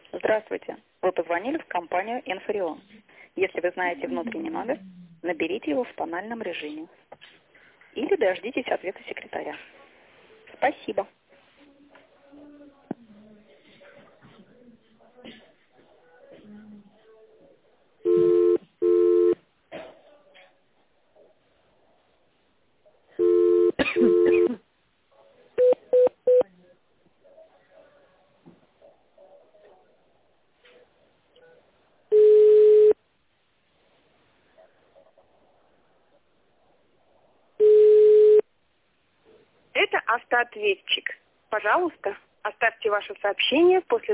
Здравствуйте. Вы позвонили в компанию «Инфорион». Если вы знаете внутренний номер, наберите его в тональном режиме. Или дождитесь ответа секретаря. Спасибо. Это автоответчик. Пожалуйста, оставьте ваше сообщение после